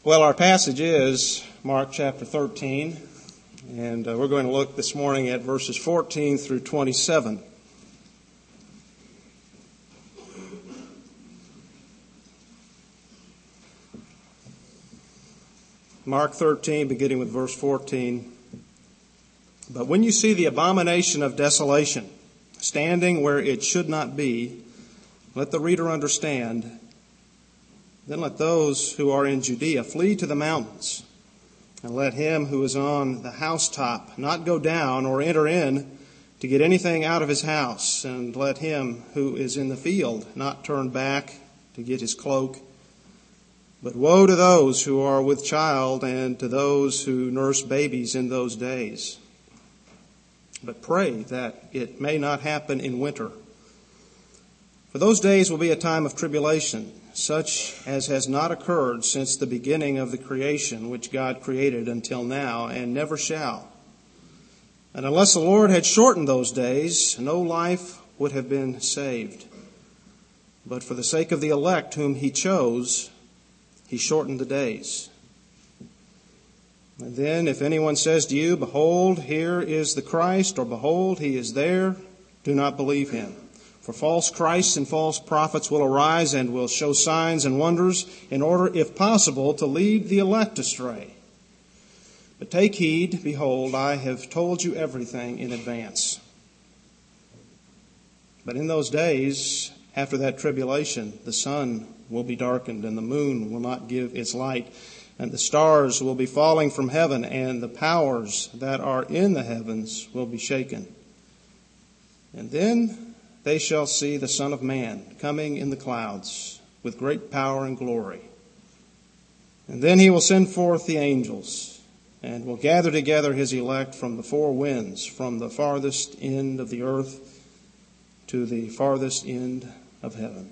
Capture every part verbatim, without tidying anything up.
Well, our passage is Mark chapter thirteen, and uh, we're going to look this morning at verses fourteen through twenty-seven. Mark thirteen, beginning with verse fourteen. But when you see the abomination of desolation standing where it should not be, let the reader understand. Then let those who are in Judea flee to the mountains, and let him who is on the housetop not go down or enter in to get anything out of his house, and let him who is in the field not turn back to get his cloak. But woe to those who are with child and to those who nurse babies in those days. But pray that it may not happen in winter. For those days will be a time of tribulation, such as has not occurred since the beginning of the creation which God created until now, and never shall. And unless the Lord had shortened those days, no life would have been saved. But for the sake of the elect whom he chose, he shortened the days. And then if anyone says to you, behold, here is the Christ, or behold, he is there, do not believe him. For false Christs and false prophets will arise and will show signs and wonders in order, if possible, to lead the elect astray. But take heed, behold, I have told you everything in advance. But in those days, after that tribulation, the sun will be darkened and the moon will not give its light, and the stars will be falling from heaven, and the powers that are in the heavens will be shaken. And then they shall see the Son of Man coming in the clouds with great power and glory. And then he will send forth the angels and will gather together his elect from the four winds, from the farthest end of the earth to the farthest end of heaven.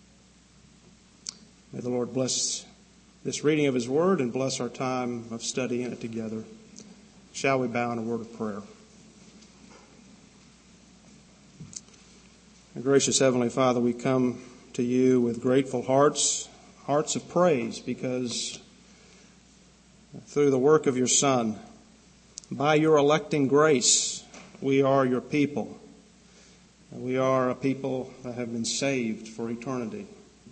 May the Lord bless this reading of his word and bless our time of studying it together. Shall we bow in a word of prayer? Gracious Heavenly Father, we come to you with grateful hearts, hearts of praise, because through the work of your Son, by your electing grace, we are your people. We are a people that have been saved for eternity.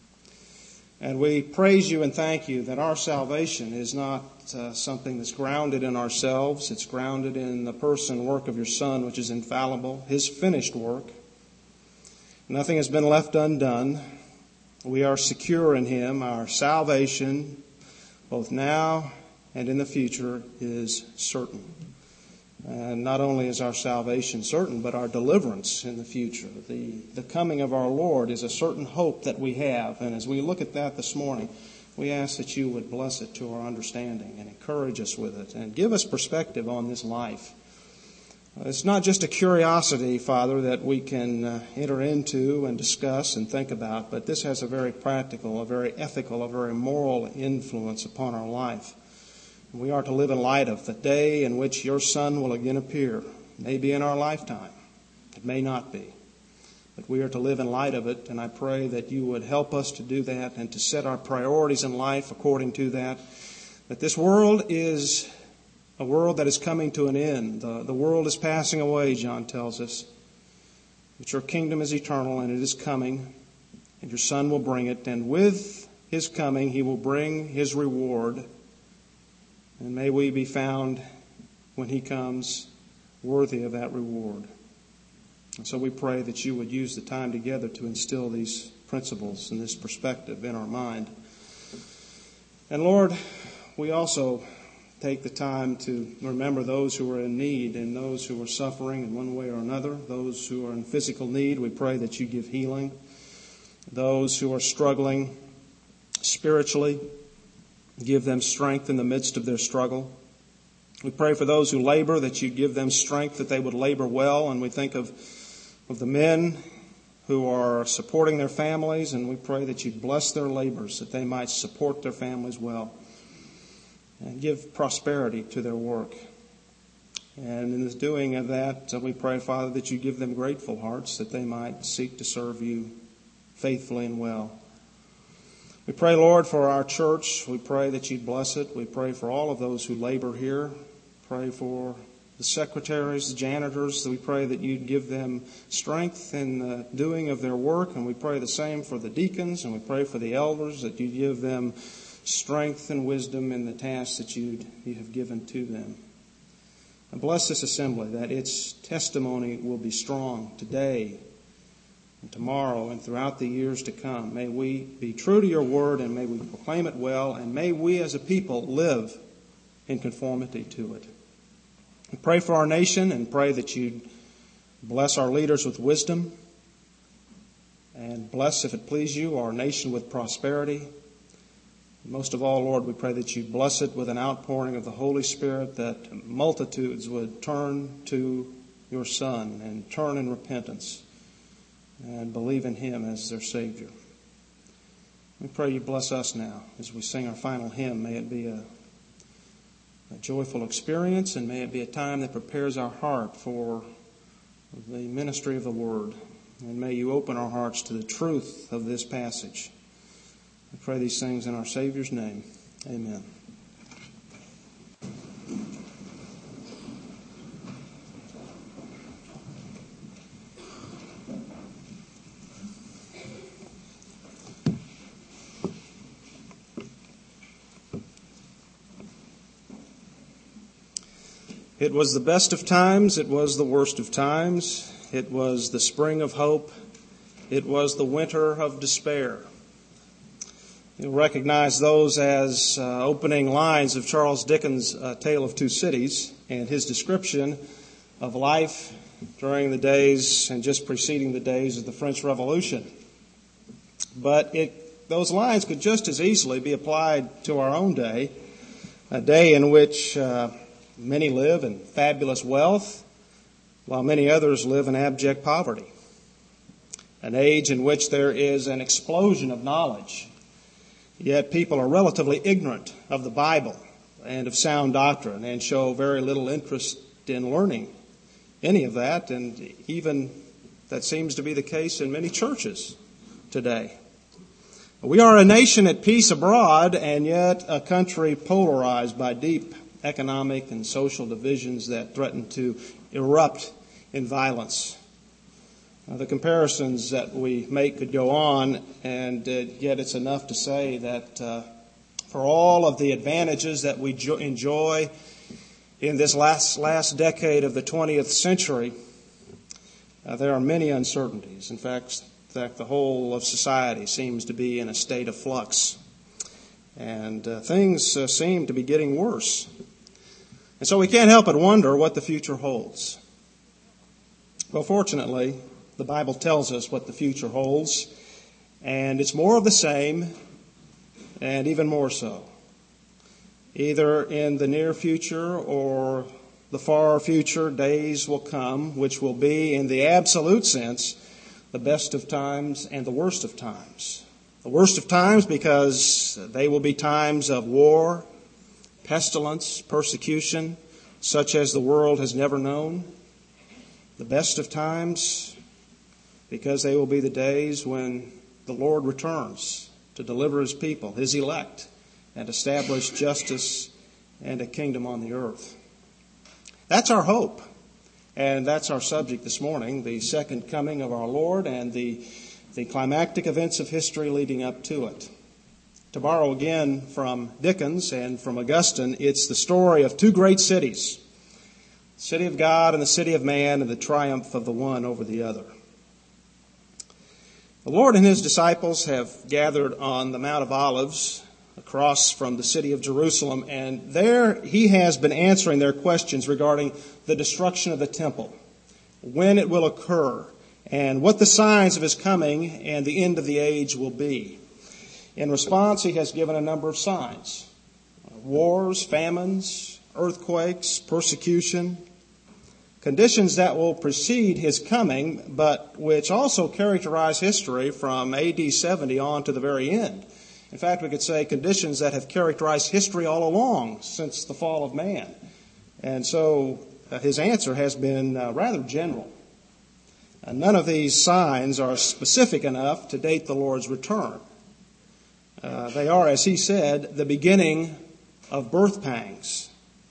And we praise you and thank you that our salvation is not uh, something that's grounded in ourselves. It's grounded in the person and work of your Son, which is infallible, his finished work. Nothing has been left undone. We are secure in him. Our salvation, both now and in the future, is certain. And not only is our salvation certain, but our deliverance in the future. The, the coming of our Lord is a certain hope that we have. And as we look at that this morning, we ask that you would bless it to our understanding and encourage us with it and give us perspective on this life. It's not just a curiosity, Father, that we can uh, enter into and discuss and think about, but this has a very practical, a very ethical, a very moral influence upon our life. We are to live in light of the day in which your Son will again appear. It may be in our lifetime. It may not be. But we are to live in light of it, and I pray that you would help us to do that and to set our priorities in life according to that. That this world is a world that is coming to an end. The, the world is passing away, John tells us. But your kingdom is eternal and it is coming, and your Son will bring it. And with his coming, he will bring his reward. And may we be found, when he comes, worthy of that reward. And so we pray that you would use the time together to instill these principles and this perspective in our mind. And Lord, we also take the time to remember those who are in need and those who are suffering in one way or another. Those who are in physical need, we pray that you give healing. Those who are struggling spiritually, give them strength in the midst of their struggle. We pray for those who labor, that you give them strength, that they would labor well. And we think of, of the men who are supporting their families, and we pray that you bless their labors, that they might support their families well. And give prosperity to their work. And in the doing of that, we pray, Father, that you give them grateful hearts, that they might seek to serve you faithfully and well. We pray, Lord, for our church. We pray that you'd bless it. We pray for all of those who labor here. Pray for the secretaries, the janitors. We pray that you'd give them strength in the doing of their work. And we pray the same for the deacons. And we pray for the elders, that you'd give them strength and wisdom in the tasks that you'd, you have given to them. And bless this assembly, that its testimony will be strong today and tomorrow and throughout the years to come. May we be true to your word, and may we proclaim it well, and may we as a people live in conformity to it. We pray for our nation and pray that you'd bless our leaders with wisdom, and bless, if it please you, our nation with prosperity. Most of all, Lord, we pray that you bless it with an outpouring of the Holy Spirit, that multitudes would turn to your Son and turn in repentance and believe in him as their Savior. We pray you bless us now as we sing our final hymn. May it be a, a joyful experience, and may it be a time that prepares our heart for the ministry of the Word. And may you open our hearts to the truth of this passage. We pray these things in our Savior's name. Amen. It was the best of times, it was the worst of times, it was the spring of hope, it was the winter of despair. You'll recognize those as uh, opening lines of Charles Dickens' uh, Tale of Two Cities, and his description of life during the days and just preceding the days of the French Revolution. But it, those lines could just as easily be applied to our own day, a day in which uh, many live in fabulous wealth, while many others live in abject poverty. An age in which there is an explosion of knowledge, yet people are relatively ignorant of the Bible and of sound doctrine, and show very little interest in learning any of that, and even that seems to be the case in many churches today. We are a nation at peace abroad, and yet a country polarized by deep economic and social divisions that threaten to erupt in violence. Uh, the comparisons that we make could go on, and uh, yet it's enough to say that uh, for all of the advantages that we jo- enjoy in this last last decade of the twentieth century, uh, there are many uncertainties. In fact, in fact, the whole of society seems to be in a state of flux, and uh, things uh, seem to be getting worse. And so we can't help but wonder what the future holds. Well, fortunately, the Bible tells us what the future holds, and it's more of the same, and even more so. Either in the near future or the far future, days will come which will be, in the absolute sense, the best of times and the worst of times. The worst of times because they will be times of war, pestilence, persecution, such as the world has never known. The best of times because they will be the days when the Lord returns to deliver his people, his elect, and establish justice and a kingdom on the earth. That's our hope, and that's our subject this morning, the second coming of our Lord and the, the climactic events of history leading up to it. To borrow again from Dickens and from Augustine, it's the story of two great cities, the city of God and the city of man, and the triumph of the one over the other. The Lord and his disciples have gathered on the Mount of Olives across from the city of Jerusalem, and there he has been answering their questions regarding the destruction of the temple, when it will occur, and what the signs of his coming and the end of the age will be. In response, he has given a number of signs: wars, famines, earthquakes, persecution, conditions that will precede his coming, but which also characterize history from A D seventy on to the very end. In fact, we could say conditions that have characterized history all along since the fall of man. And so uh, his answer has been uh, rather general. Uh, none of these signs are specific enough to date the Lord's return. Uh, they are, as he said, the beginning of birth pangs.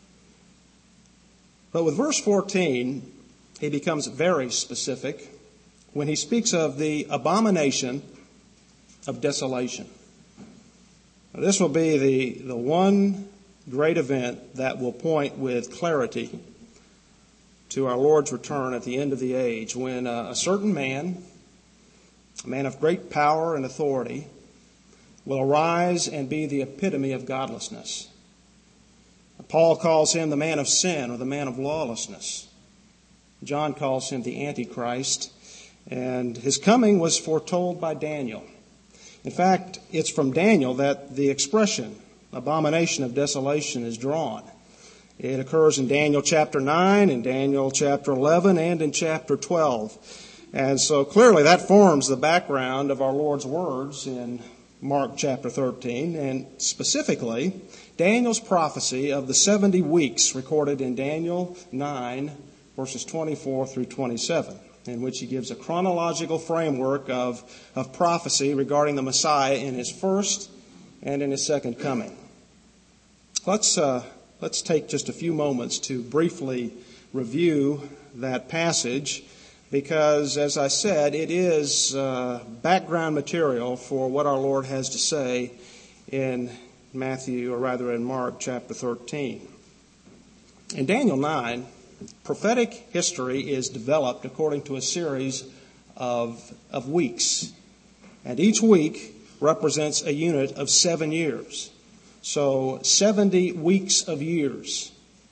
But with verse fourteen, he becomes very specific when he speaks of the abomination of desolation. Now, this will be the, the one great event that will point with clarity to our Lord's return at the end of the age, when a, a certain man, a man of great power and authority, will arise and be the epitome of godlessness. Paul calls him the man of sin or the man of lawlessness. John calls him the Antichrist, and his coming was foretold by Daniel. In fact, it's from Daniel that the expression, abomination of desolation, is drawn. It occurs in Daniel chapter nine, in Daniel chapter eleven, and in chapter twelve. And so clearly that forms the background of our Lord's words in Mark chapter thirteen, and specifically Daniel's prophecy of the seventy weeks recorded in Daniel nine, verses twenty-four through twenty-seven, in which he gives a chronological framework of, of prophecy regarding the Messiah in his first and in his second coming. Let's, uh, let's take just a few moments to briefly review that passage, because, as I said, it is uh, background material for what our Lord has to say in Matthew, or rather in Mark chapter thirteen. In Daniel nine, prophetic history is developed according to a series of, of weeks. And each week represents a unit of seven years. So seventy weeks of years.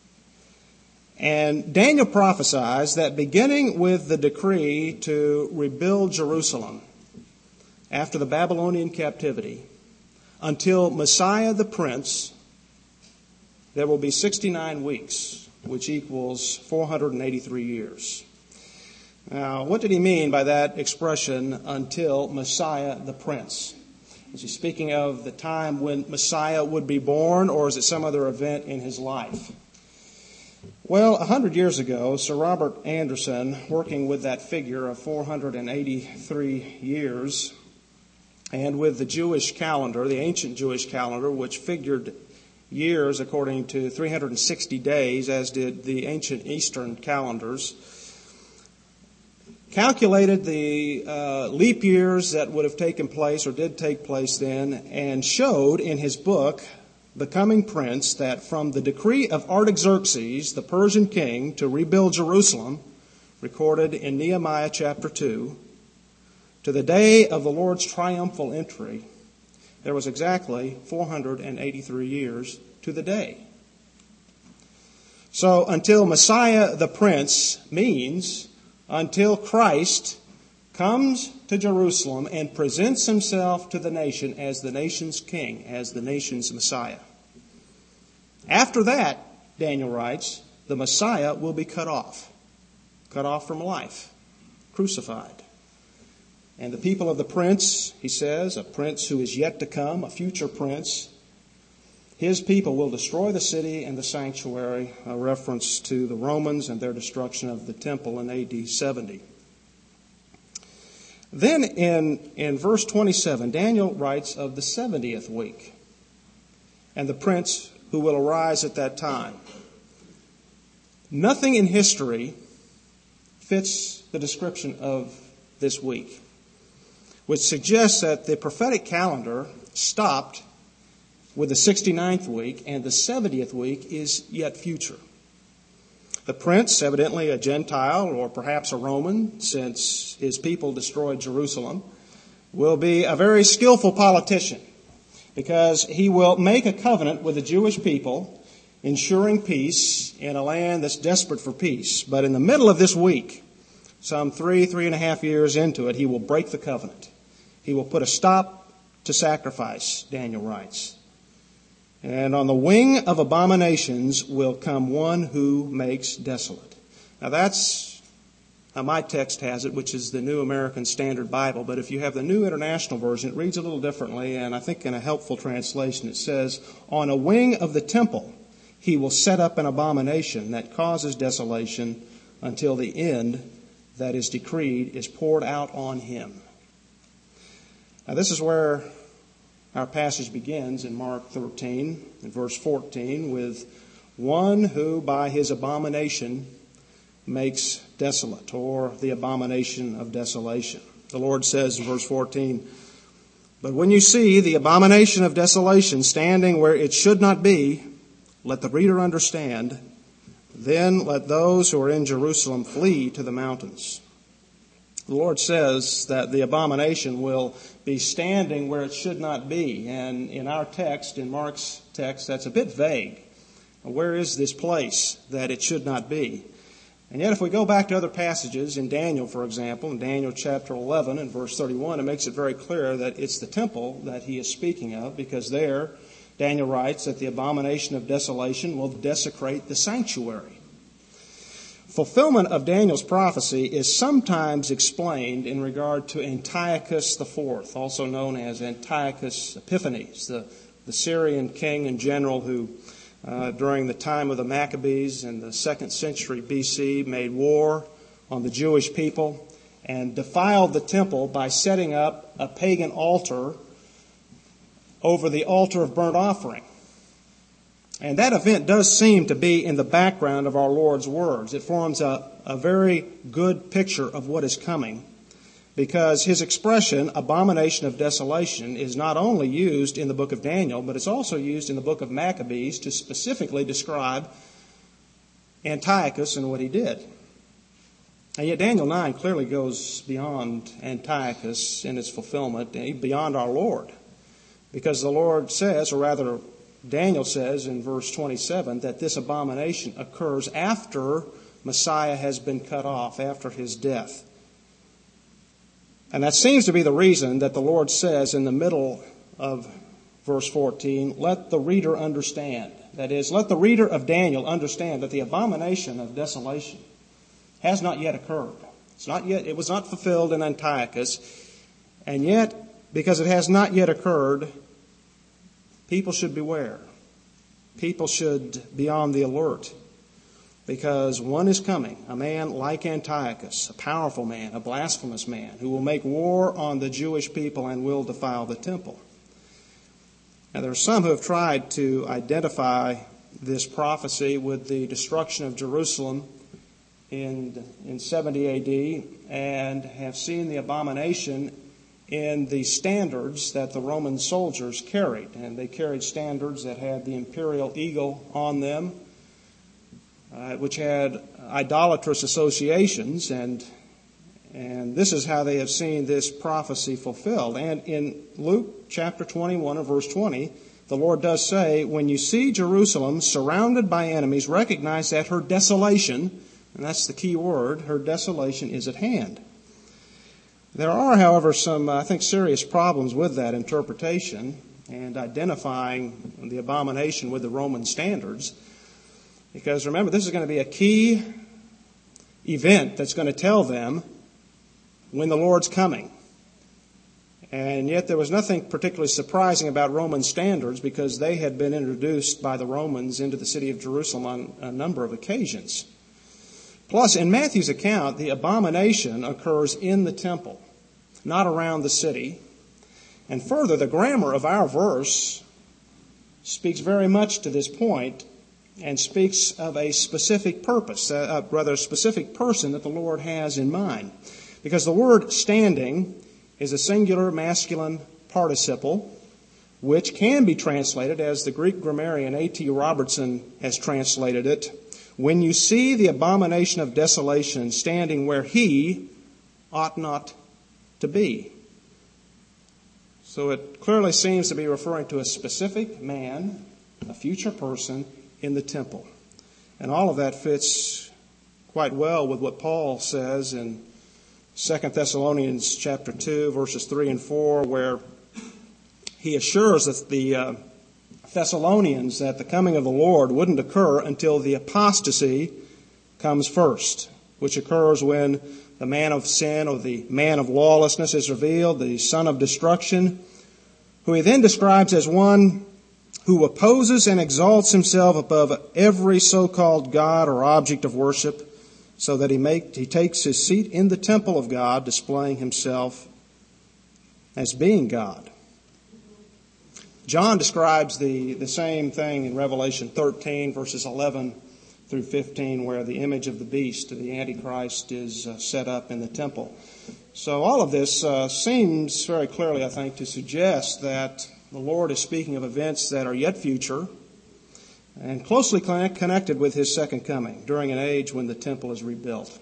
And Daniel prophesies that beginning with the decree to rebuild Jerusalem after the Babylonian captivity, until Messiah the Prince, there will be sixty-nine weeks, which equals four hundred eighty-three years. Now, what did he mean by that expression, until Messiah the Prince? Is he speaking of the time when Messiah would be born, or is it some other event in his life? Well, a hundred years ago, Sir Robert Anderson, working with that figure of four hundred eighty-three years, and with the Jewish calendar, the ancient Jewish calendar, which figured years according to three hundred sixty days, as did the ancient Eastern calendars, calculated the uh, leap years that would have taken place or did take place then, and showed in his book, The Coming Prince, that from the decree of Artaxerxes, the Persian king, to rebuild Jerusalem, recorded in Nehemiah chapter two, to the day of the Lord's triumphal entry, there was exactly four hundred eighty-three years to the day. So until Messiah the Prince means until Christ comes to Jerusalem and presents himself to the nation as the nation's king, as the nation's Messiah. After that, Daniel writes, the Messiah will be cut off, cut off from life, crucified. And the people of the prince, he says, a prince who is yet to come, a future prince, his people will destroy the city and the sanctuary, a reference to the Romans and their destruction of the temple in A D seventy. Then in, in verse twenty-seven, Daniel writes of the seventieth week and the prince who will arise at that time. Nothing in history fits the description of this week, which suggests that the prophetic calendar stopped with the sixty-ninth week, and the seventieth week is yet future. The prince, evidently a Gentile or perhaps a Roman, since his people destroyed Jerusalem, will be a very skillful politician, because he will make a covenant with the Jewish people, ensuring peace in a land that's desperate for peace. But in the middle of this week, some three, three and a half years into it, he will break the covenant. He will put a stop to sacrifice, Daniel writes. And on the wing of abominations will come one who makes desolate. Now that's how my text has it, which is the New American Standard Bible. But if you have the New International Version, it reads a little differently. And I think in a helpful translation it says, on a wing of the temple he will set up an abomination that causes desolation until the end that is decreed is poured out on him. Now this is where Our passage begins in Mark thirteen, in verse fourteen, with one who by his abomination makes desolate, or the abomination of desolation. The Lord says in verse fourteen, "But when you see the abomination of desolation standing where it should not be, let the reader understand, then let those who are in Jerusalem flee to the mountains." The Lord says that the abomination will be standing where it should not be. And in our text, in Mark's text, that's a bit vague. Where is this place that it should not be? And yet if we go back to other passages, in Daniel, for example, in Daniel chapter eleven and verse thirty-one, it makes it very clear that it's the temple that he is speaking of, because there Daniel writes that the abomination of desolation will desecrate the sanctuary. Fulfillment of Daniel's prophecy is sometimes explained in regard to Antiochus the Fourth, also known as Antiochus Epiphanes, the, the Syrian king and general who, uh, during the time of the Maccabees in the second century B C, made war on the Jewish people and defiled the temple by setting up a pagan altar over the altar of burnt offering. And that event does seem to be in the background of our Lord's words. It forms a, a very good picture of what is coming, because his expression, abomination of desolation, is not only used in the book of Daniel, but it's also used in the book of Maccabees to specifically describe Antiochus and what he did. And yet Daniel nine clearly goes beyond Antiochus in its fulfillment, beyond our Lord. Because the Lord says, or rather Daniel says in verse twenty-seven, that this abomination occurs after Messiah has been cut off, after his death. And that seems to be the reason that the Lord says in the middle of verse fourteen, let the reader understand. That is, let the reader of Daniel understand that the abomination of desolation has not yet occurred. It's not yet, it was not fulfilled in Antiochus. And yet, because it has not yet occurred, people should beware. People should be on the alert, because one is coming, a man like Antiochus, a powerful man, a blasphemous man, who will make war on the Jewish people and will defile the temple. Now, there are some who have tried to identify this prophecy with the destruction of Jerusalem in, in seventy A D and have seen the abomination in the standards that the Roman soldiers carried. And they carried standards that had the imperial eagle on them, uh, which had idolatrous associations, and and this is how they have seen this prophecy fulfilled. And in Luke chapter twenty-one and verse twenty, the Lord does say, when you see Jerusalem surrounded by enemies, recognize that her desolation, and that's the key word, her desolation is at hand. There are, however, some, I think, serious problems with that interpretation and identifying the abomination with the Roman standards. Because remember, this is going to be a key event that's going to tell them when the Lord's coming. And yet there was nothing particularly surprising about Roman standards, because they had been introduced by the Romans into the city of Jerusalem on a number of occasions. Plus, in Matthew's account, the abomination occurs in the temple, not around the city. And further, the grammar of our verse speaks very much to this point and speaks of a specific purpose, uh, rather a specific person that the Lord has in mind. Because the word standing is a singular masculine participle, which can be translated, as the Greek grammarian A T Robertson has translated it, when you see the abomination of desolation standing where he ought not to be. So it clearly seems to be referring to a specific man, a future person in the temple. And all of that fits quite well with what Paul says in Second Thessalonians chapter two, verses three and four, where he assures that the uh, Thessalonians that the coming of the Lord wouldn't occur until the apostasy comes first, which occurs when the man of sin or the man of lawlessness is revealed, the son of destruction, who he then describes as one who opposes and exalts himself above every so-called God or object of worship, so that he make, he takes his seat in the temple of God, displaying himself as being God. John describes the, the same thing in Revelation thirteen, verses eleven through fifteen, where the image of the beast, the Antichrist, is uh, set up in the temple. So all of this uh, seems very clearly, I think, to suggest that the Lord is speaking of events that are yet future and closely connected with his second coming during an age when the temple is rebuilt.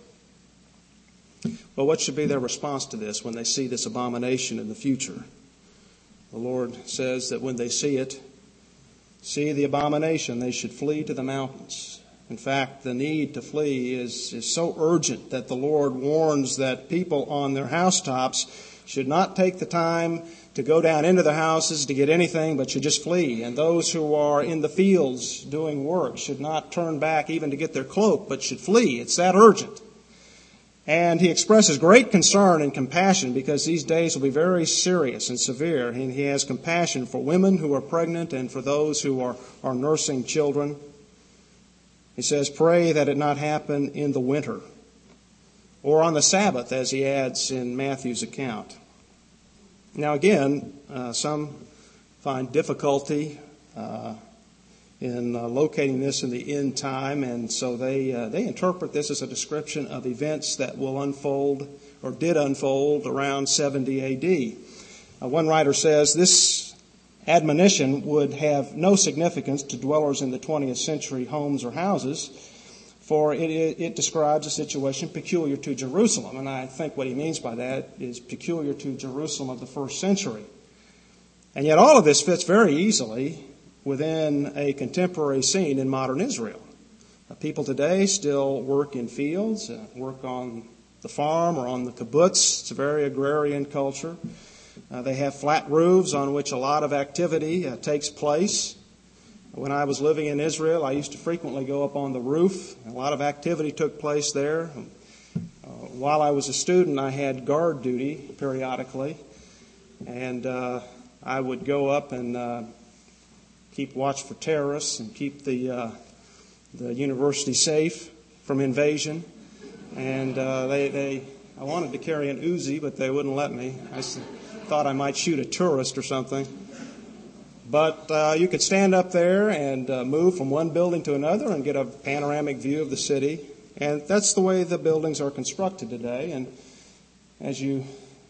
Well, what should be their response to this when they see this abomination in the future? The Lord says that when they see it, see the abomination, they should flee to the mountains. In fact, the need to flee is, is so urgent that the Lord warns that people on their housetops should not take the time to go down into the houses to get anything, but should just flee. And those who are in the fields doing work should not turn back even to get their cloak, but should flee. It's that urgent. And he expresses great concern and compassion because these days will be very serious and severe. And he has compassion for women who are pregnant and for those who are, are nursing children. He says, pray that it not happen in the winter or on the Sabbath, as he adds in Matthew's account. Now again, uh, some find difficulty uh, in uh, locating this in the end time, and so they uh, they interpret this as a description of events that will unfold or did unfold around seventy A D. Uh, one writer says this admonition would have no significance to dwellers in the twentieth century homes or houses, for it, it, it describes a situation peculiar to Jerusalem, and I think what he means by that is peculiar to Jerusalem of the first century. And yet all of this fits very easily within a contemporary scene in modern Israel. Uh, people today still work in fields, uh, work on the farm or on the kibbutz. It's a very agrarian culture. Uh, they have flat roofs on which a lot of activity uh, takes place. When I was living in Israel, I used to frequently go up on the roof. A lot of activity took place there. Uh, while I was a student, I had guard duty periodically, and uh, I would go up and uh, keep watch for terrorists and keep the uh, the university safe from invasion. And uh, they, they, I wanted to carry an Uzi, but they wouldn't let me. I thought I might shoot a tourist or something. But uh, you could stand up there and uh, move from one building to another and get a panoramic view of the city. And that's the way the buildings are constructed today. And as you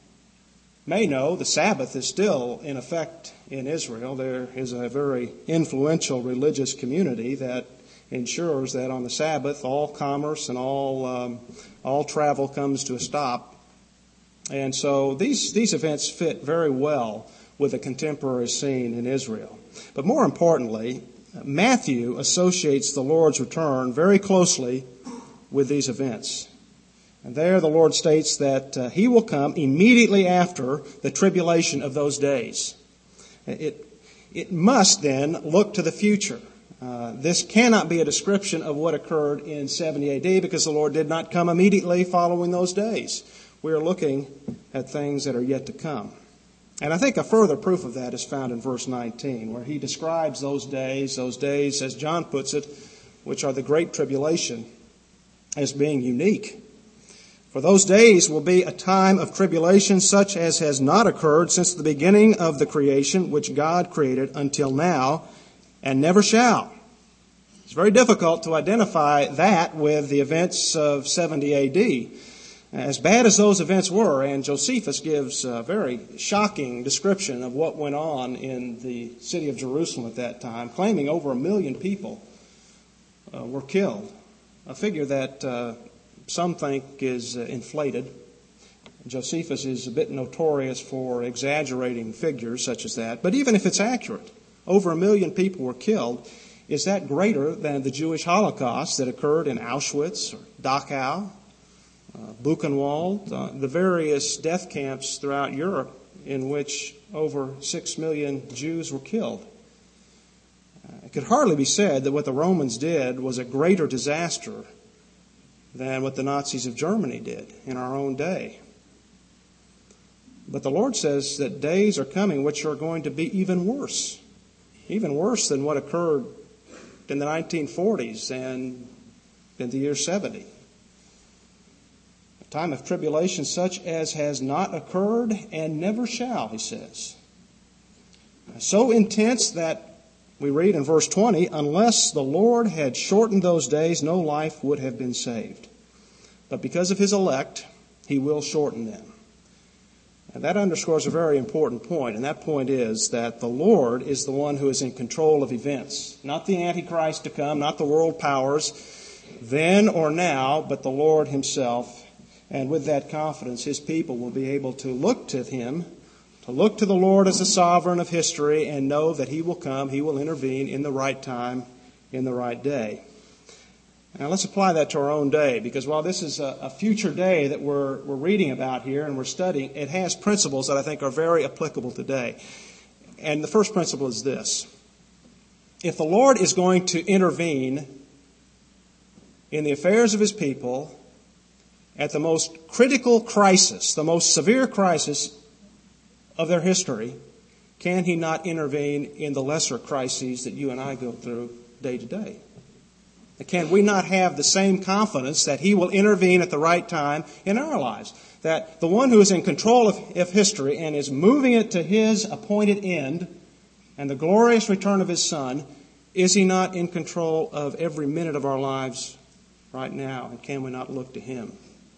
may know, the Sabbath is still in effect in Israel. There is a very influential religious community that ensures that on the Sabbath all commerce and all um, all travel comes to a stop. And so these these events fit very well with a contemporary scene in Israel. But more importantly, Matthew associates the Lord's return very closely with these events. And there the Lord states that uh, he will come immediately after the tribulation of those days. It, it must then look to the future. Uh, this cannot be a description of what occurred in seventy A D because the Lord did not come immediately following those days. We are looking at things that are yet to come. And I think a further proof of that is found in verse nineteen, where he describes those days, those days, as John puts it, which are the great tribulation, as being unique. For those days will be a time of tribulation such as has not occurred since the beginning of the creation which God created until now, and never shall. It's very difficult to identify that with the events of seventy A D. As bad as those events were, and Josephus gives a very shocking description of what went on in the city of Jerusalem at that time, claiming over a million people uh, were killed, a figure that uh, some think is uh, inflated. Josephus is a bit notorious for exaggerating figures such as that, but even if it's accurate, over a million people were killed. Is that greater than the Jewish Holocaust that occurred in Auschwitz or Dachau? Uh, Buchenwald, uh, the various death camps throughout Europe in which over six million Jews were killed. Uh, it could hardly be said that what the Romans did was a greater disaster than what the Nazis of Germany did in our own day. But the Lord says that days are coming which are going to be even worse, even worse than what occurred in the nineteen forties and in the year seventy. Time of tribulation such as has not occurred and never shall, he says. So intense that we read in verse twenty, unless the Lord had shortened those days, no life would have been saved. But because of his elect, he will shorten them. And that underscores a very important point, and that point is that the Lord is the one who is in control of events. Not the Antichrist to come, not the world powers, then or now, but the Lord himself. And with that confidence, his people will be able to look to him, to look to the Lord as the sovereign of history, and know that he will come, he will intervene in the right time, in the right day. Now let's apply that to our own day, because while this is a, a future day that we're, we're reading about here and we're studying, it has principles that I think are very applicable today. And the first principle is this. If the Lord is going to intervene in the affairs of his people at the most critical crisis, the most severe crisis of their history, can he not intervene in the lesser crises that you and I go through day to day? Can we not have the same confidence that he will intervene at the right time in our lives? That the one who is in control of, of history and is moving it to his appointed end and the glorious return of his Son, is he not in control of every minute of our lives right now? And can we not look to him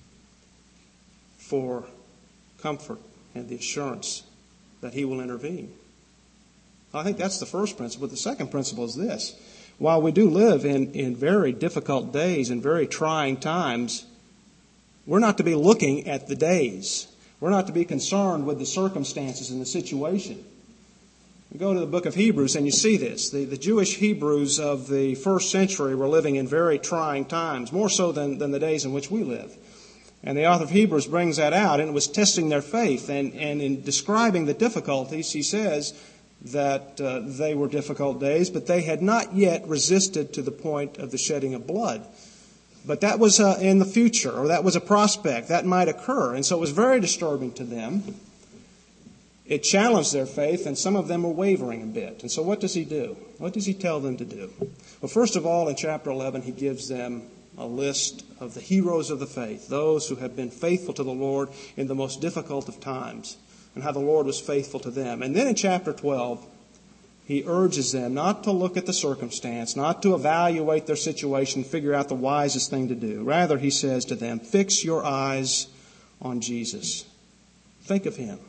for comfort and the assurance that he will intervene? I think that's the first principle. The second principle is this. While we do live in, in very difficult days and very trying times, we're not to be looking at the days. We're not to be concerned with the circumstances and the situation. You go to the book of Hebrews and you see this. The, the Jewish Hebrews of the first century were living in very trying times, more so than, than the days in which we live. And the author of Hebrews brings that out, and it was testing their faith. And, and in describing the difficulties, he says that uh, they were difficult days, but they had not yet resisted to the point of the shedding of blood. But that was uh, in the future, or that was a prospect. That might occur. And so it was very disturbing to them. It challenged their faith, and some of them were wavering a bit. And so what does he do? What does he tell them to do? Well, first of all, in chapter eleven, he gives them a list of the heroes of the faith, those who have been faithful to the Lord in the most difficult of times, and how the Lord was faithful to them. And then in chapter twelve, he urges them not to look at the circumstance, not to evaluate their situation, figure out the wisest thing to do. Rather, he says to them, fix your eyes on Jesus. Think of him.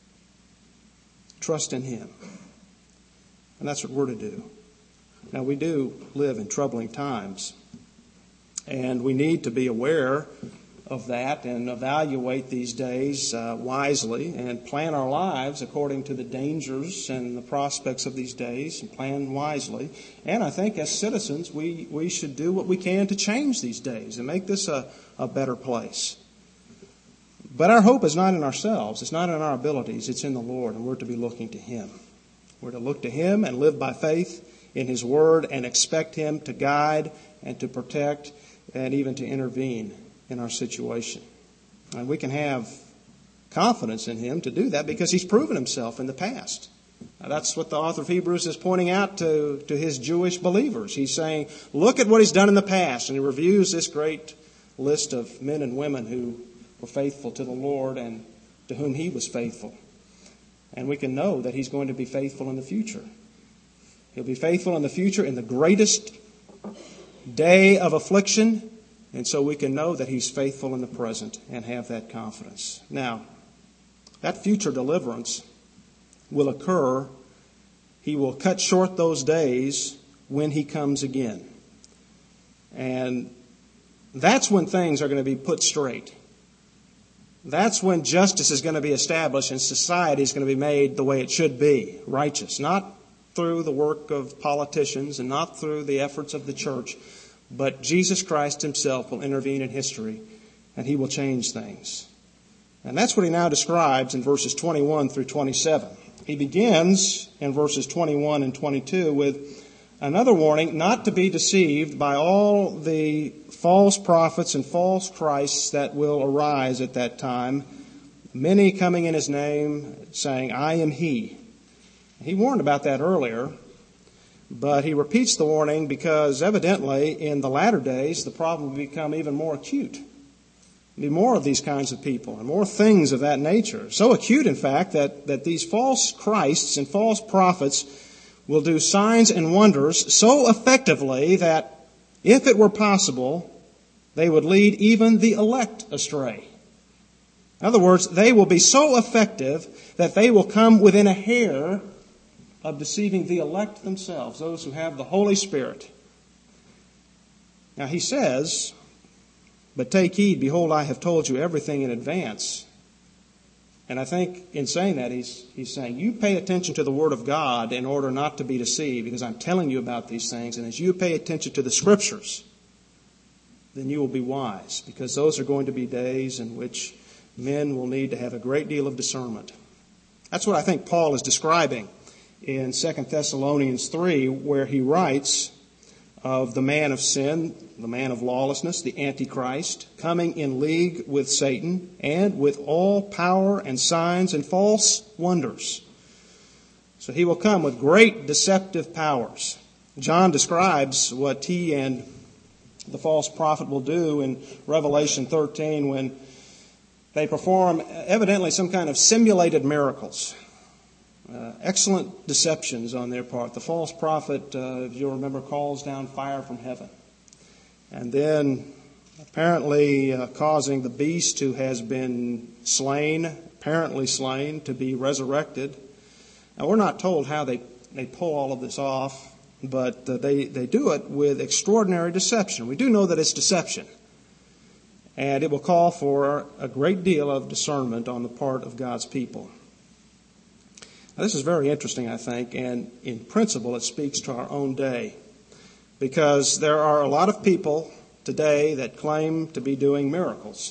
Trust in him. And that's what we're to do. Now, we do live in troubling times, and we need to be aware of that and evaluate these days uh, wisely and plan our lives according to the dangers and the prospects of these days, and plan wisely. And I think as citizens, we, we should do what we can to change these days and make this a, a better place. But our hope is not in ourselves. It's not in our abilities. It's in the Lord, and we're to be looking to him. We're to look to him and live by faith in his word and expect him to guide and to protect and even to intervene in our situation. And we can have confidence in him to do that because he's proven himself in the past. Now, that's what the author of Hebrews is pointing out to, to his Jewish believers. He's saying, look at what he's done in the past. And he reviews this great list of men and women who were faithful to the Lord and to whom he was faithful. And we can know that he's going to be faithful in the future. He'll be faithful in the future in the greatest day of affliction. And so we can know that he's faithful in the present and have that confidence. Now, that future deliverance will occur. He will cut short those days when he comes again. And that's when things are going to be put straight. That's when justice is going to be established and society is going to be made the way it should be, righteous. Not through the work of politicians and not through the efforts of the church, but Jesus Christ himself will intervene in history, and he will change things. And that's what he now describes in verses twenty-one through twenty-seven. He begins in verses twenty-one and twenty-two with another warning not to be deceived by all the false prophets and false Christs that will arise at that time, many coming in his name saying, I am he. He warned about that earlier. But he repeats the warning because evidently in the latter days the problem will become even more acute. Be more of these kinds of people and more things of that nature. So acute, in fact, that, that these false Christs and false prophets will do signs and wonders so effectively that if it were possible, they would lead even the elect astray. In other words, they will be so effective that they will come within a hair of deceiving the elect themselves, those who have the Holy Spirit. Now he says, "But take heed, behold, I have told you everything in advance." And I think in saying that, he's, he's saying, you pay attention to the Word of God in order not to be deceived, because I'm telling you about these things. And as you pay attention to the Scriptures, then you will be wise, because those are going to be days in which men will need to have a great deal of discernment. That's what I think Paul is describing in Second Thessalonians three, where he writes of the man of sin, the man of lawlessness, the Antichrist, coming in league with Satan and with all power and signs and false wonders. So he will come with great deceptive powers. John describes what he and the false prophet will do in Revelation thirteen when they perform evidently some kind of simulated miracles. Uh, excellent deceptions on their part. The false prophet, uh, if you'll remember, calls down fire from heaven. And then apparently uh, causing the beast who has been slain, apparently slain, to be resurrected. Now we're not told how they, they pull all of this off, but uh, they, they do it with extraordinary deception. We do know that it's deception. And it will call for a great deal of discernment on the part of God's people. Now, this is very interesting, I think, and in principle it speaks to our own day. Because there are a lot of people today that claim to be doing miracles.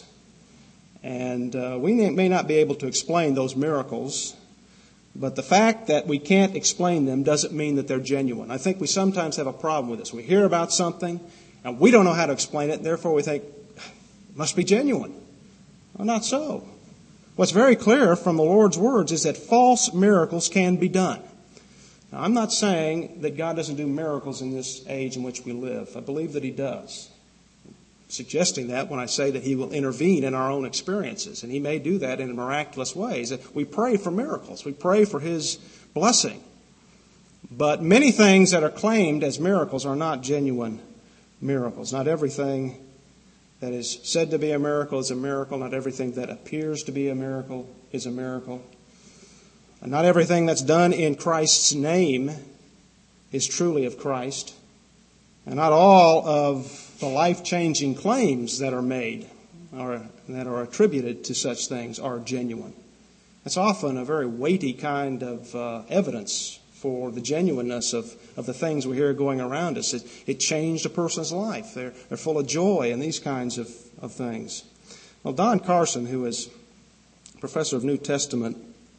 And uh, we may not be able to explain those miracles, but the fact that we can't explain them doesn't mean that they're genuine. I think we sometimes have a problem with this. We hear about something, and we don't know how to explain it, and therefore we think, it must be genuine. Well, not so. What's very clear from the Lord's words is that false miracles can be done. Now, I'm not saying that God doesn't do miracles in this age in which we live. I believe that He does. I'm suggesting that when I say that He will intervene in our own experiences, and He may do that in miraculous ways. We pray for miracles. We pray for His blessing. But many things that are claimed as miracles are not genuine miracles. Not everything that is said to be a miracle is a miracle. Not everything that appears to be a miracle is a miracle. And not everything that's done in Christ's name is truly of Christ. And not all of the life-changing claims that are made or that are attributed to such things are genuine. It's often a very weighty kind of uh, evidence for the genuineness of, of the things we hear going around us. It, it changed a person's life. They're, they're full of joy and these kinds of, of things. Well, Don Carson, who is professor of New Testament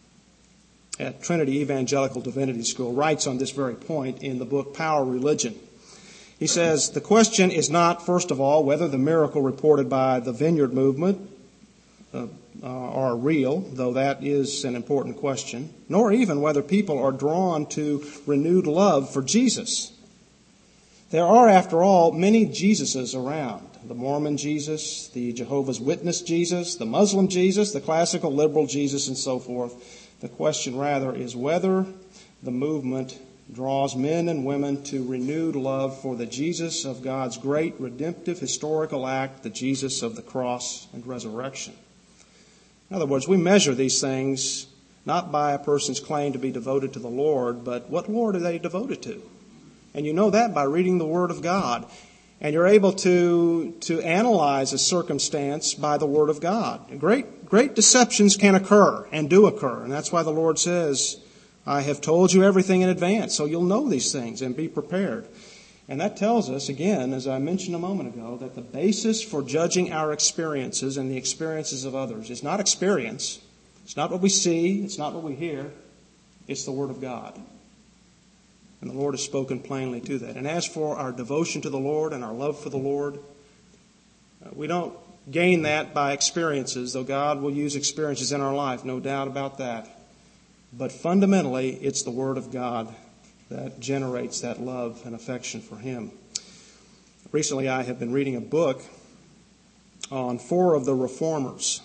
at Trinity Evangelical Divinity School, writes on this very point in the book Power Religion. He says, the question is not, first of all, whether the miracle reported by the Vineyard Movement uh, uh, are real, though that is an important question, nor even whether people are drawn to renewed love for Jesus. There are, after all, many Jesuses around. The Mormon Jesus, the Jehovah's Witness Jesus, the Muslim Jesus, the classical liberal Jesus, and so forth. The question, rather, is whether the movement draws men and women to renewed love for the Jesus of God's great redemptive historical act, the Jesus of the cross and resurrection. In other words, we measure these things not by a person's claim to be devoted to the Lord, but what Lord are they devoted to? And you know that by reading the Word of God. And you're able to, to analyze a circumstance by the Word of God. Great, great deceptions can occur and do occur. And that's why the Lord says, I have told you everything in advance, so you'll know these things and be prepared. And that tells us, again, as I mentioned a moment ago, that the basis for judging our experiences and the experiences of others is not experience. It's not what we see. It's not what we hear. It's the Word of God. And the Lord has spoken plainly to that. And as for our devotion to the Lord and our love for the Lord, we don't gain that by experiences, though God will use experiences in our life, no doubt about that. But fundamentally, it's the Word of God that generates that love and affection for Him. Recently, I have been reading a book on four of the reformers.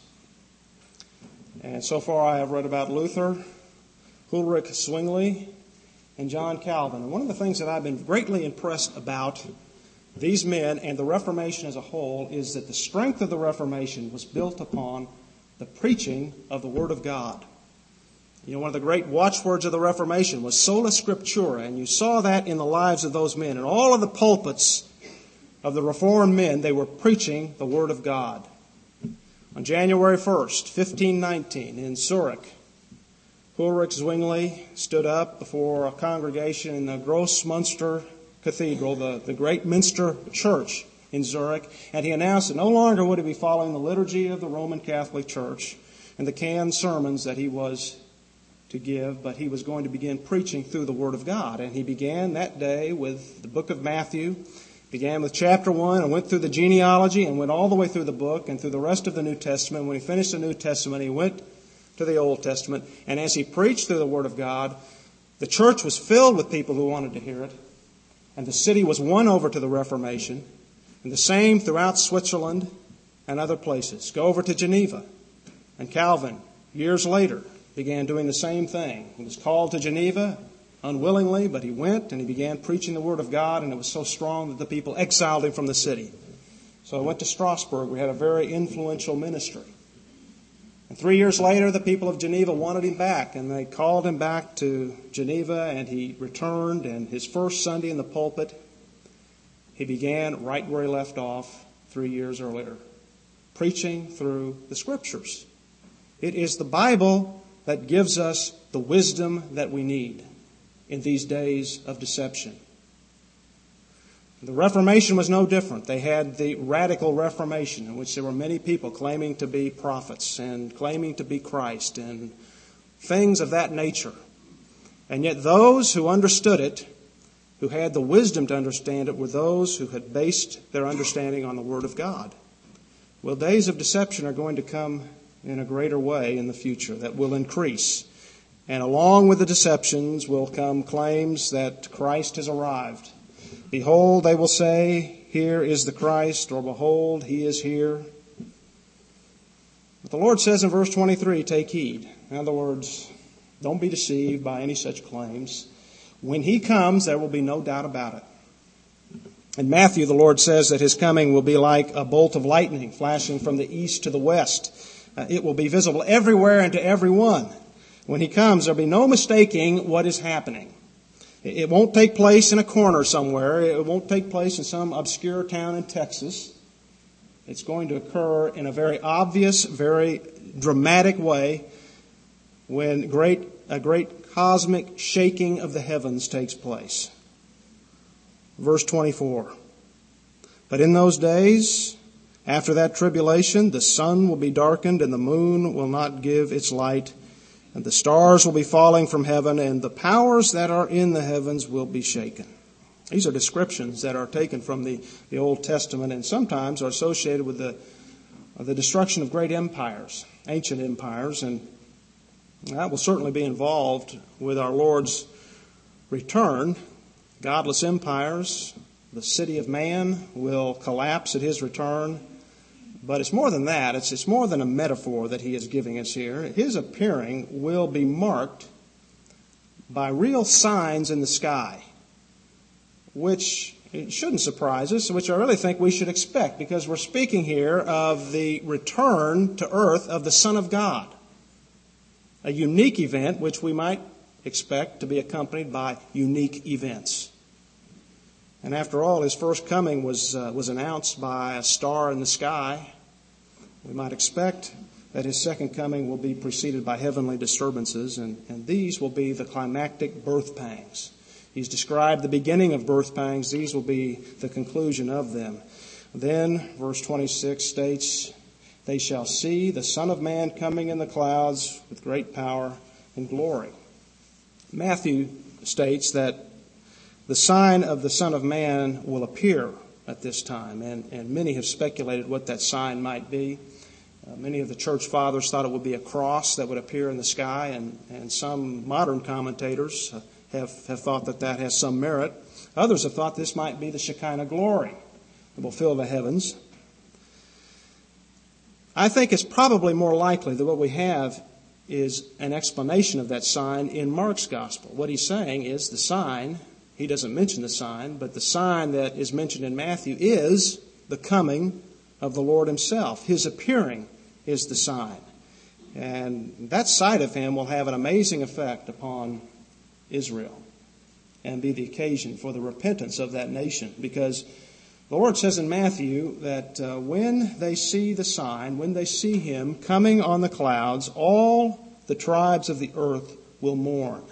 And so far I have read about Luther, Ulrich Zwingli, and John Calvin. And one of the things that I've been greatly impressed about these men and the Reformation as a whole is that the strength of the Reformation was built upon the preaching of the Word of God. You know, one of the great watchwords of the Reformation was sola scriptura, and you saw that in the lives of those men. In all of the pulpits of the Reformed men, they were preaching the Word of God. On January first, fifteen nineteen, in Zurich, Ulrich Zwingli stood up before a congregation in the Grossmünster Cathedral, the, the great Minster Church in Zurich, and he announced that no longer would he be following the liturgy of the Roman Catholic Church and the canned sermons that he was to give, but he was going to begin preaching through the Word of God. And he began that day with the book of Matthew, began with chapter one and went through the genealogy and went all the way through the book and through the rest of the New Testament. When he finished the New Testament, he went to the Old Testament. And as he preached through the Word of God, the church was filled with people who wanted to hear it. And the city was won over to the Reformation. And the same throughout Switzerland and other places. Go over to Geneva. And Calvin, years later, began doing the same thing. He was called to Geneva unwillingly, but he went and he began preaching the Word of God, and it was so strong that the people exiled him from the city. So I went to Strasbourg. We had a very influential ministry. And three years later, the people of Geneva wanted him back, and they called him back to Geneva, and he returned, and his first Sunday in the pulpit, he began right where he left off three years earlier, preaching through the Scriptures. It is the Bible that gives us the wisdom that we need in these days of deception. The Reformation was no different. They had the radical Reformation, in which there were many people claiming to be prophets and claiming to be Christ and things of that nature. And yet those who understood it, who had the wisdom to understand it, were those who had based their understanding on the Word of God. Well, days of deception are going to come in a greater way in the future that will increase. And along with the deceptions will come claims that Christ has arrived. Behold, they will say, here is the Christ, or behold, he is here. But the Lord says in verse twenty-three, take heed. In other words, don't be deceived by any such claims. When he comes, there will be no doubt about it. In Matthew, the Lord says that his coming will be like a bolt of lightning flashing from the east to the west. Uh, it will be visible everywhere and to everyone. When he comes, there will be no mistaking what is happening. It won't take place in a corner somewhere. It won't take place in some obscure town in Texas. It's going to occur in a very obvious, very dramatic way when great a great cosmic shaking of the heavens takes place. Verse twenty-four. But in those days, after that tribulation, the sun will be darkened and the moon will not give its light, and the stars will be falling from heaven, and the powers that are in the heavens will be shaken. These are descriptions that are taken from the, the Old Testament and sometimes are associated with the, uh, the destruction of great empires, ancient empires, and that will certainly be involved with our Lord's return. Godless empires, the city of man will collapse at his return. But it's more than that. It's, it's more than a metaphor that he is giving us here. His appearing will be marked by real signs in the sky, which it shouldn't surprise us, which I really think we should expect, because we're speaking here of the return to earth of the Son of God, a unique event which we might expect to be accompanied by unique events. And after all, his first coming was uh, was announced by a star in the sky. We might expect that his second coming will be preceded by heavenly disturbances, and, and these will be the climactic birth pangs. He's described the beginning of birth pangs. These will be the conclusion of them. Then, verse twenty-six states, they shall see the Son of Man coming in the clouds with great power and glory. Matthew states that the sign of the Son of Man will appear at this time, and, and many have speculated what that sign might be. Uh, many of the church fathers thought it would be a cross that would appear in the sky, and, and some modern commentators have, have thought that that has some merit. Others have thought this might be the Shekinah glory that will fill the heavens. I think it's probably more likely that what we have is an explanation of that sign in Mark's gospel. What he's saying is the sign, he doesn't mention the sign, but the sign that is mentioned in Matthew is the coming of the Lord himself. His appearing is the sign. And that sight of him will have an amazing effect upon Israel and be the occasion for the repentance of that nation. Because the Lord says in Matthew that uh, when they see the sign, when they see him coming on the clouds, all the tribes of the earth will mourn.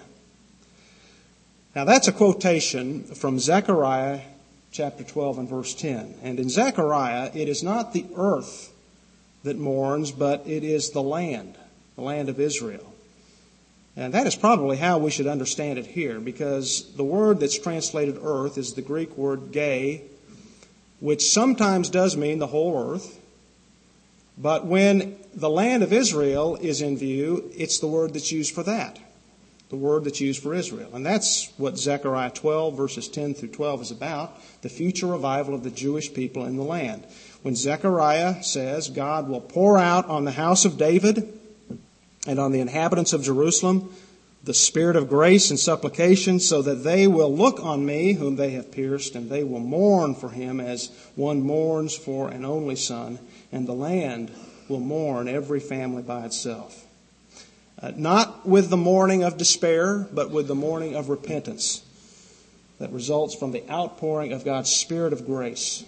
Now that's a quotation from Zechariah chapter twelve and verse ten. And in Zechariah, it is not the earth that mourns, but it is the land, the land of Israel. And that is probably how we should understand it here, because the word that's translated earth is the Greek word gay, which sometimes does mean the whole earth. But when the land of Israel is in view, it's the word that's used for that, the word that's used for Israel. And that's what Zechariah twelve, verses ten through twelve is about, the future revival of the Jewish people in the land. When Zechariah says God will pour out on the house of David and on the inhabitants of Jerusalem the spirit of grace and supplication, so that they will look on me whom they have pierced, and they will mourn for him as one mourns for an only son, and the land will mourn, every family by itself. Uh, not with the mourning of despair, but with the mourning of repentance that results from the outpouring of God's spirit of grace.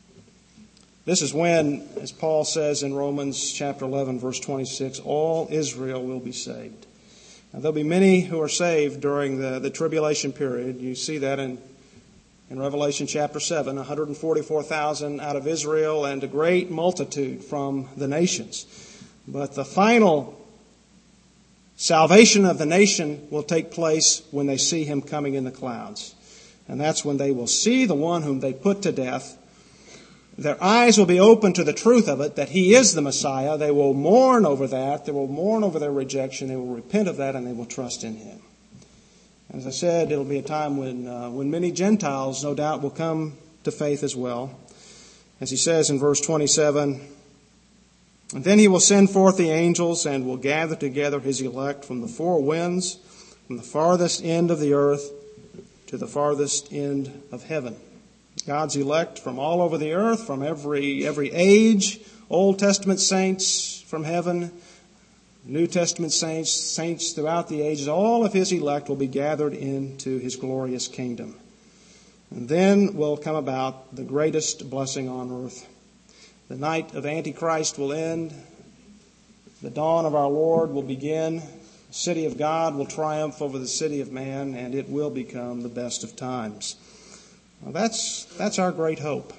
This is when, as Paul says in Romans chapter eleven, verse twenty-six, all Israel will be saved. Now, there'll be many who are saved during the, the tribulation period. You see that in, in Revelation chapter seven, one hundred forty-four thousand out of Israel and a great multitude from the nations. But the final salvation of the nation will take place when they see him coming in the clouds. And that's when they will see the one whom they put to death. Their eyes will be open to the truth of it, that he is the Messiah. They will mourn over that. They will mourn over their rejection. They will repent of that, and they will trust in him. As I said, it'll be a time when uh, when many Gentiles, no doubt, will come to faith as well. As he says in verse twenty-seven, and then he will send forth the angels and will gather together his elect from the four winds, from the farthest end of the earth to the farthest end of heaven. God's elect from all over the earth, from every every age, Old Testament saints from heaven, New Testament saints, saints throughout the ages, all of his elect will be gathered into his glorious kingdom. And then will come about the greatest blessing on earth. The night of Antichrist will end. The dawn of our Lord will begin. The city of God will triumph over the city of man, and it will become the best of times. Well, that's, that's our great hope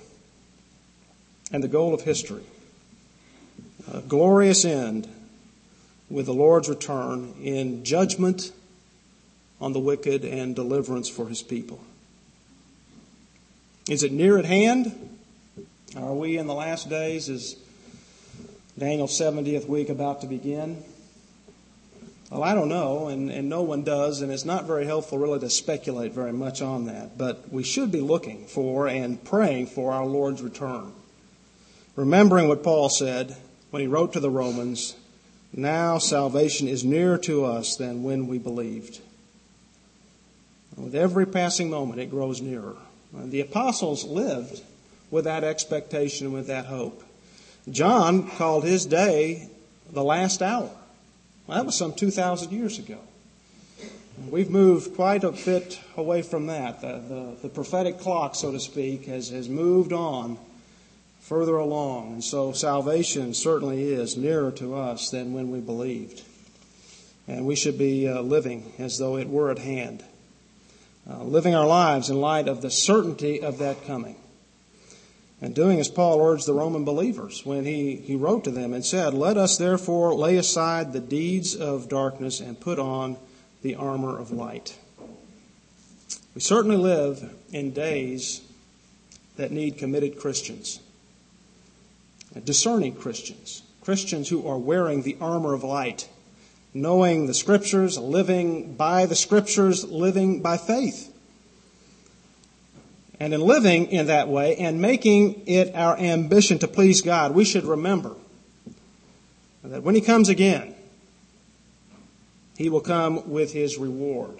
and the goal of history. A glorious end with the Lord's return in judgment on the wicked and deliverance for his people. Is it near at hand? Are we in the last days? Is Daniel's seventieth week about to begin? Well, I don't know, and, and no one does, and it's not very helpful really to speculate very much on that. But we should be looking for and praying for our Lord's return. Remembering what Paul said when he wrote to the Romans, now salvation is nearer to us than when we believed. With every passing moment, it grows nearer. And the apostles lived with that expectation, with that hope. John called his day the last hour. Well, that was some two thousand years ago. We've moved quite a bit away from that. The, the, the prophetic clock, so to speak, has, has moved on further along. And so salvation certainly is nearer to us than when we believed. And we should be uh, living as though it were at hand. Uh, living our lives in light of the certainty of that coming. And doing as Paul urged the Roman believers when he, he wrote to them and said, let us therefore lay aside the deeds of darkness and put on the armor of light. We certainly live in days that need committed Christians, discerning Christians, Christians who are wearing the armor of light, knowing the Scriptures, living by the Scriptures, living by faith. And in living in that way and making it our ambition to please God, we should remember that when he comes again, he will come with his reward.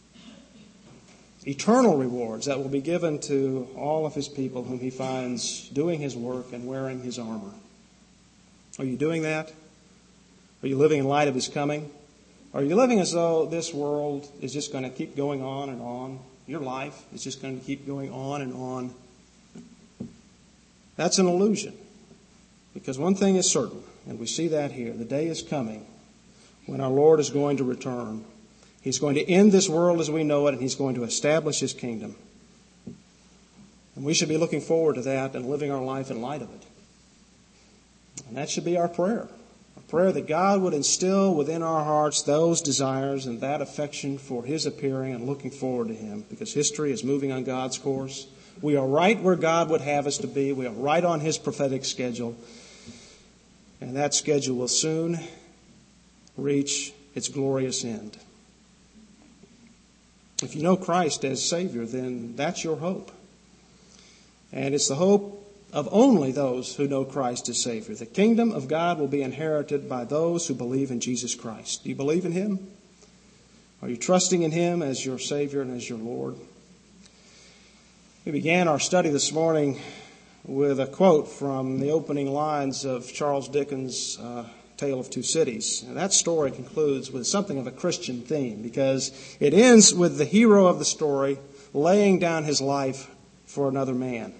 Eternal rewards that will be given to all of his people whom he finds doing his work and wearing his armor. Are you doing that? Are you living in light of his coming? Are you living as though this world is just going to keep going on and on? Your life is just going to keep going on and on. That's an illusion. Because one thing is certain, and we see that here. The day is coming when our Lord is going to return. He's going to end this world as we know it, and he's going to establish his kingdom. And we should be looking forward to that and living our life in light of it. And that should be our prayer. A prayer that God would instill within our hearts those desires and that affection for his appearing and looking forward to him. Because history is moving on God's course. We are right where God would have us to be. We are right on his prophetic schedule. And that schedule will soon reach its glorious end. If you know Christ as Savior, then that's your hope. And it's the hope of only those who know Christ as Savior. The kingdom of God will be inherited by those who believe in Jesus Christ. Do you believe in him? Are you trusting in him as your Savior and as your Lord? We began our study this morning with a quote from the opening lines of Charles Dickens' uh, Tale of Two Cities. And that story concludes with something of a Christian theme because it ends with the hero of the story laying down his life for another man.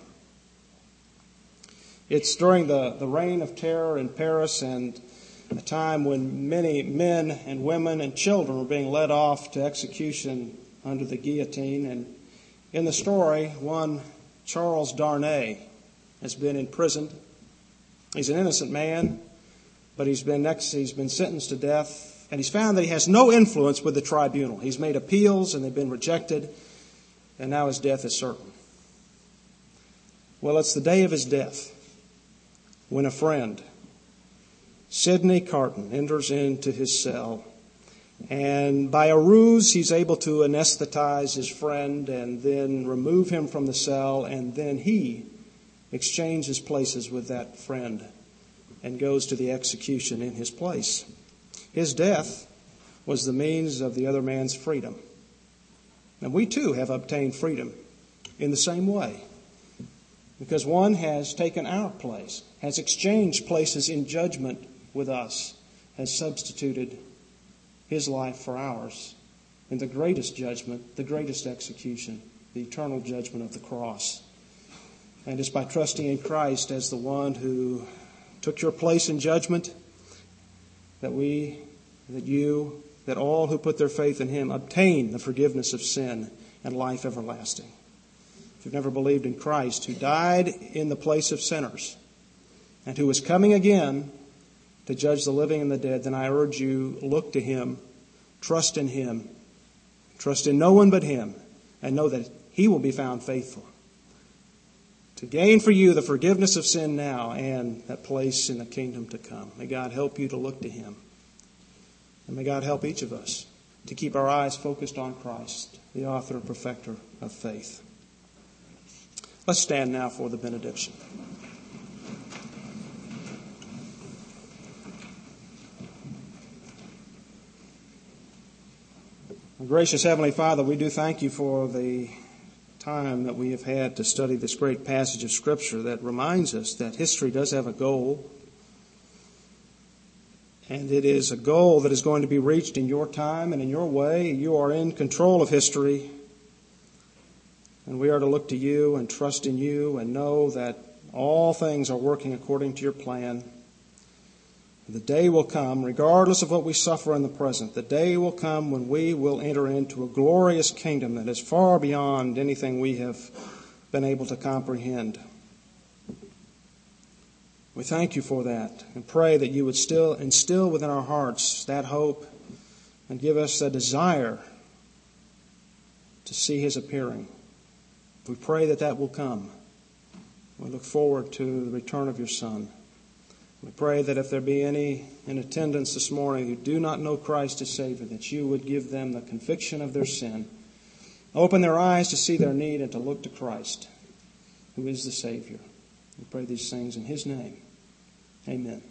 It's during the, the reign of terror in Paris and a time when many men and women and children were being led off to execution under the guillotine. And in the story, one Charles Darnay has been imprisoned. He's an innocent man, but he's been next, he's been sentenced to death. And he's found that he has no influence with the tribunal. He's made appeals and they've been rejected. And now his death is certain. Well, it's the day of his death when a friend, Sidney Carton, enters into his cell. And by a ruse, he's able to anesthetize his friend and then remove him from the cell. And then he exchanges places with that friend and goes to the execution in his place. His death was the means of the other man's freedom. And we too have obtained freedom in the same way. Because one has taken our place, has exchanged places in judgment with us, has substituted his life for ours in the greatest judgment, the greatest execution, the eternal judgment of the cross. And it's by trusting in Christ as the one who took your place in judgment that we, that you, that all who put their faith in him obtain the forgiveness of sin and life everlasting. If you've never believed in Christ, who died in the place of sinners and who is coming again to judge the living and the dead, then I urge you, look to him, trust in him, trust in no one but him, and know that he will be found faithful to gain for you the forgiveness of sin now and that place in the kingdom to come. May God help you to look to him. And may God help each of us to keep our eyes focused on Christ, the author and perfecter of faith. Let's stand now for the benediction. Gracious Heavenly Father, we do thank you for the time that we have had to study this great passage of Scripture that reminds us that history does have a goal. And it is a goal that is going to be reached in your time and in your way. You are in control of history. And we are to look to you and trust in you and know that all things are working according to your plan. The day will come, regardless of what we suffer in the present, the day will come when we will enter into a glorious kingdom that is far beyond anything we have been able to comprehend. We thank you for that and pray that you would still instill within our hearts that hope and give us a desire to see his appearing. We pray that that will come. We look forward to the return of your Son. We pray that if there be any in attendance this morning who do not know Christ as Savior, that you would give them the conviction of their sin, open their eyes to see their need and to look to Christ, who is the Savior. We pray these things in his name. Amen.